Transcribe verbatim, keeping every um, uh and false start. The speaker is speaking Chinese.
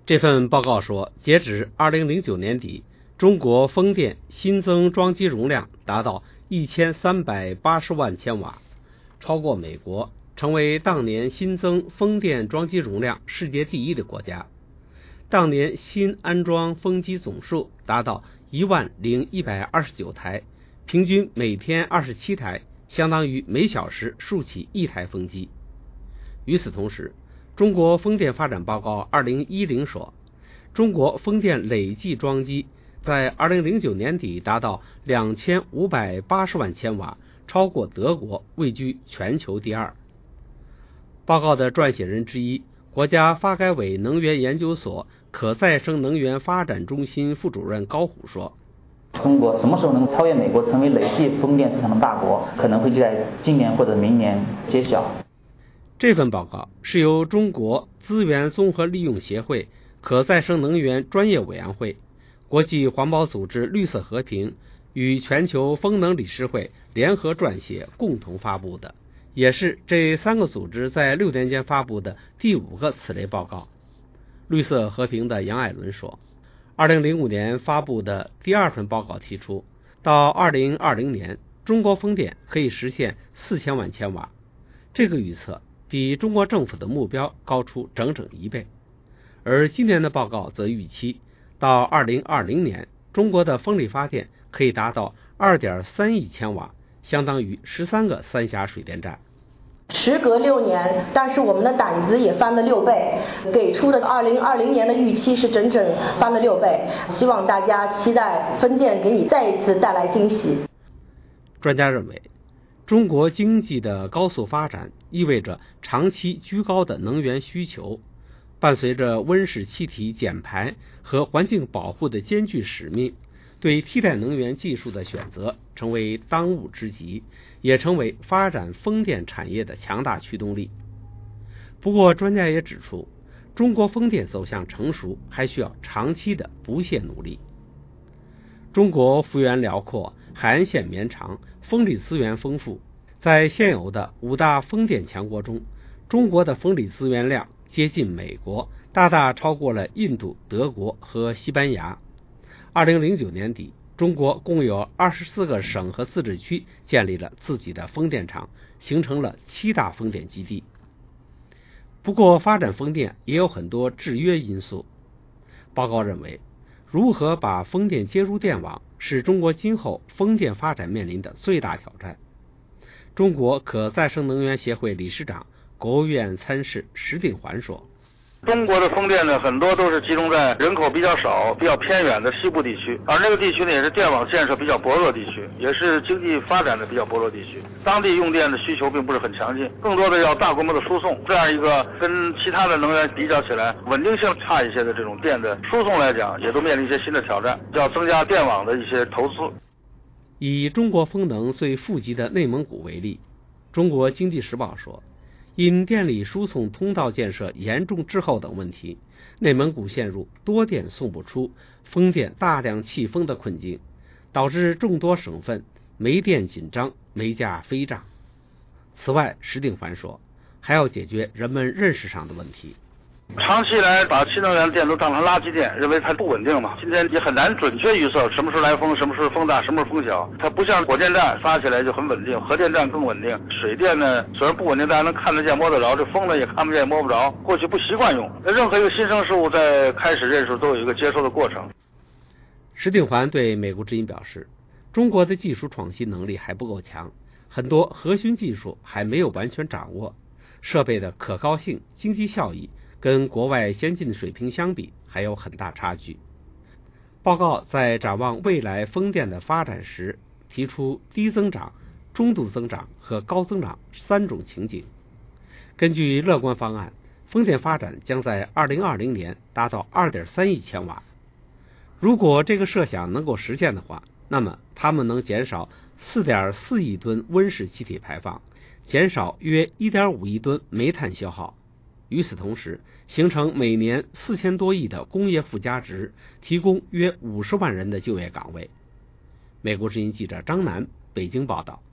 这份报告说，截止二零零九年底，中国风电新增装机容量达到一千三百八十万千瓦，超过美国，成为当年新增风电装机容量世界第一的国家。当年新安装风机总数达到一万零一百二十九台，平均每天二十七台，相当于每小时竖起一台风机。与此同时，中国风电发展报告二零一零说，中国风电累计装机在二零零九年底达到两千五百八十万千瓦，超过德国，位居全球第二。报告的撰写人之一，国家发改委能源研究所可再生能源发展中心副主任高虎说， 中国什么时候能超越美国，成为累计风电市场的大国，可能会就在今年或者明年揭晓。 这份报告是由中国资源综合利用协会可再生能源专业委员会、国际环保组织绿色和平与全球风能理事会联合撰写共同发布的，也是这三个组织在六年间发布的第五个此类报告。绿色和平的杨爱伦说，二零零五年发布的第二份报告提出，到二零二零年，中国风电可以实现四千万千瓦，这个预测比中国政府的目标高出整整一倍。而今年的报告则预期，到二零二零年，中国的风力发电可以达到 二点三亿千瓦，相当于十三个三峡水电站。 时隔六年，但是我们的胆子也翻了六倍，给出的二零二零年的预期是整整翻了六倍。希望大家期待风电给你再一次带来惊喜。 专家认为，中国经济的高速发展意味着长期居高的能源需求，伴随着温室气体减排和环境保护的艰巨使命，对替代能源技术的选择成为当务之急，也成为发展风电产业的强大驱动力。不过，专家也指出，中国风电走向成熟还需要长期的不懈努力。中国幅员辽阔，海岸线绵长，风力资源丰富，在现有的五大风电强国中，中国的风力资源量接近美国，大大超过了印度、德国和西班牙。二零零九年底，中国共有二十四个省和自治区建立了自己的风电场，形成了七大风电基地。不过，发展风电也有很多制约因素。报告认为，如何把风电接入电网，是中国今后风电发展面临的最大挑战。中国可再生能源协会理事长、国务院参事石定环说， 中国的风电呢，很多都是集中在人口比较少、比较偏远的西部地区，而那个地区呢，也是电网建设比较薄弱地区，也是经济发展的比较薄弱地区。当地用电的需求并不是很强劲，更多的要大规模的输送。这样一个跟其他的能源比较起来，稳定性差一些的这种电的输送来讲，也都面临一些新的挑战，要增加电网的一些投资。 以中国风能最富集的内蒙古为例，中国经济时报说，因电力输送通道建设严重滞后等问题，内蒙古陷入多电送不出、风电大量弃风的困境，导致众多省份煤电紧张、煤价飞涨。此外，石定环说，还要解决人们认识上的问题。 长期以来把新能源电都当成垃圾电，认为它不稳定嘛。今天也很难准确预测什么时候来风，什么时候风大，什么时候风小。它不像火电站发起来就很稳定，核电站更稳定。水电呢，虽然不稳定，大家能看得见摸得着，这风呢也看不见摸不着。过去不习惯用，任何一个新生事物在开始认识都有一个接受的过程。 石定环对美国之音表示，中国的技术创新能力还不够强，很多核心技术还没有完全掌握，设备的可靠性、经济效益跟国外先进水平相比还有很大差距。报告在展望未来风电的发展时，提出低增长、中度增长和高增长三种情景。根据乐观方案，风电发展将在二零二零年达到 二点三亿千瓦。如果这个设想能够实现的话，那么它们能减少 四点四亿吨温室气体排放，减少约 一点五亿吨煤炭消耗。与此同时，形成每年四千多亿的工业附加值，提供约五十万人的就业岗位。美国之音记者张楠北京报道。